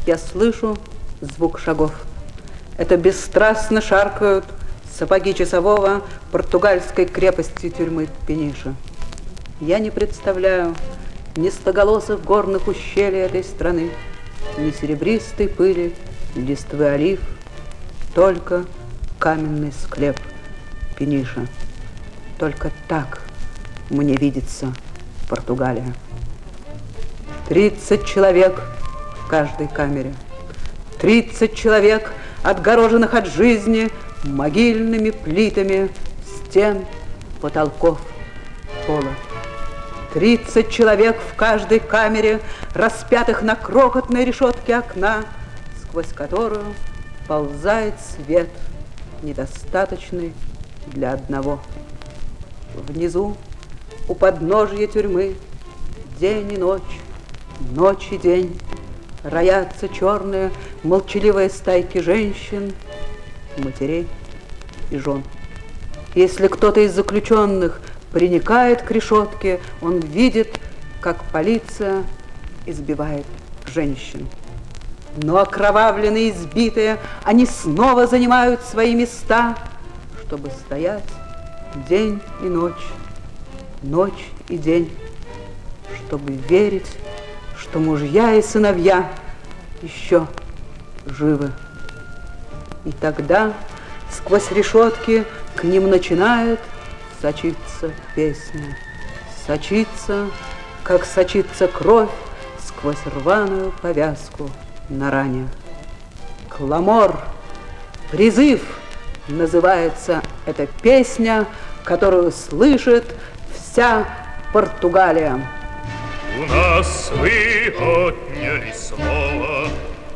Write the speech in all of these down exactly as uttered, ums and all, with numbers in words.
Я слышу звук шагов. Это бесстрастно шаркают сапоги часового португальской крепости тюрьмы Пениша. Я не представляю ни стоголосых горных ущелий этой страны, ни серебристой пыли листвы олив, только каменный склеп Пениша. Только так мне видится Португалия. Тридцать человек в каждой камере. Тридцать человек, отгороженных от жизни могильными плитами стен, потолков, пола. Тридцать человек в каждой камере, распятых на крохотной решетке окна, сквозь которую ползает свет, недостаточный для одного. Внизу, у подножия тюрьмы, день и ночь, ночь и день, роятся черные, молчаливые стайки женщин, матерей и жен. Если кто-то из заключенных приникает к решетке, он видит, как полиция избивает женщин. Но окровавленные, избитые, они снова занимают свои места, чтобы стоять день и ночь, ночь и день, чтобы верить, что мужья и сыновья еще живы. И тогда сквозь решетки к ним начинает сочиться песня, сочиться, как сочится кровь сквозь рваную повязку на ране. Кламор, призыв называется эта песня, которую слышит вся Португалия. У нас вы отняли слово,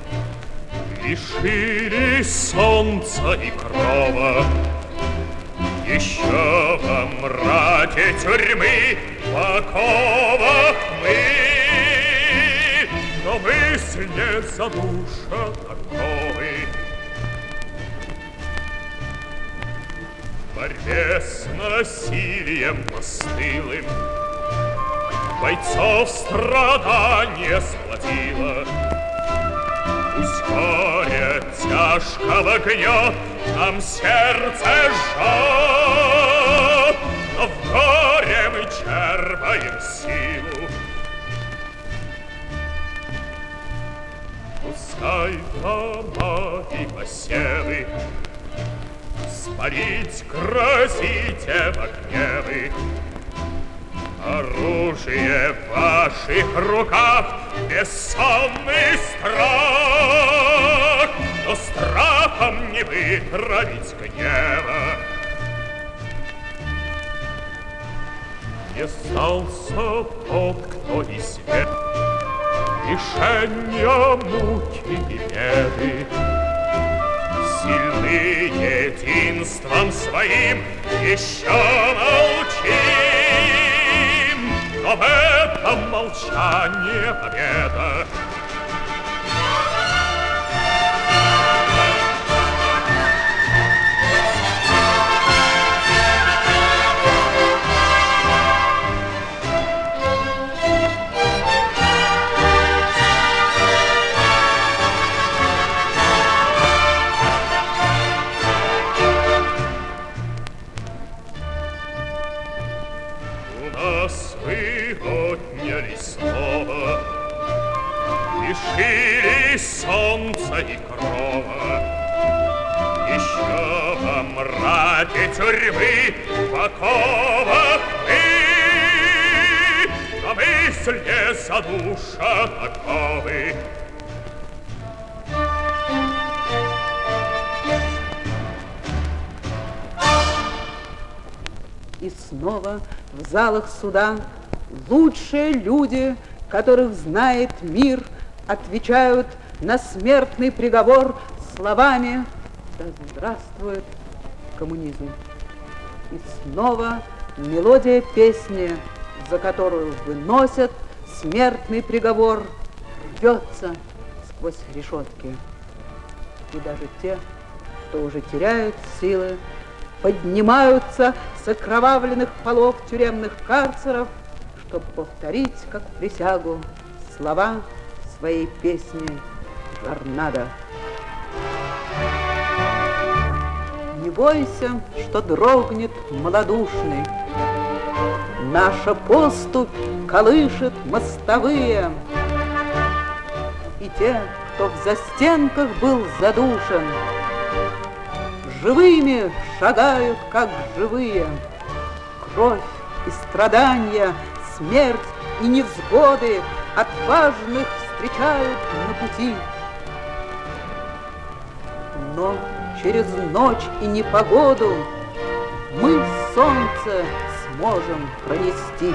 лишили солнца и крова. Еще во мраке тюрьмы в оковах мы, но мысль не задушат оковы. В борьбе с насилием постылым бойцов страдание сплотило. Пусть горе тяжкого гнет нам сердце жжет, но в горе мы черпаем силу. Пускай дома и посевы спалить грозите в огне вы. Оружие в ваших руках бессонный страх, но страхом не вытравить гнева. Не сдался тот, кто извек лишения, муки и беды. Сильны единством своим еще молчим, но в этом молчании победа. Вы отняли слово, лишили солнца и крова. Еще во мраке тюрьмы в оковах мы, но мысль не задушат оковы. И снова в залах суда лучшие люди, которых знает мир, отвечают на смертный приговор словами «Да здравствует коммунизм!». И снова мелодия песни, за которую выносят смертный приговор, рвется сквозь решетки. И даже те, кто уже теряют силы, поднимаются с окровавленных полов тюремных карцеров, чтобы повторить, как присягу, слова своей песни торнадо. Не бойся, что дрогнет малодушный, наша поступь колышет мостовые, и те, кто в застенках был задушен, живыми шагают, как живые. Кровь и страдания, смерть и невзгоды отважных встречают на пути. Но через ночь и непогоду мы солнце сможем пронести.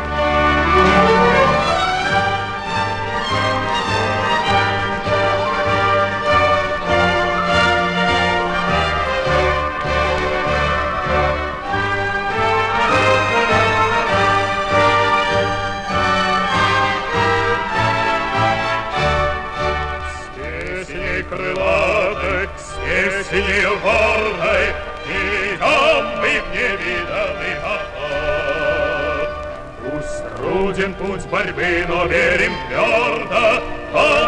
Крылатой, с песней гордой, идем мы в невиданный поход. Пусть труден путь борьбы, но верим твердо,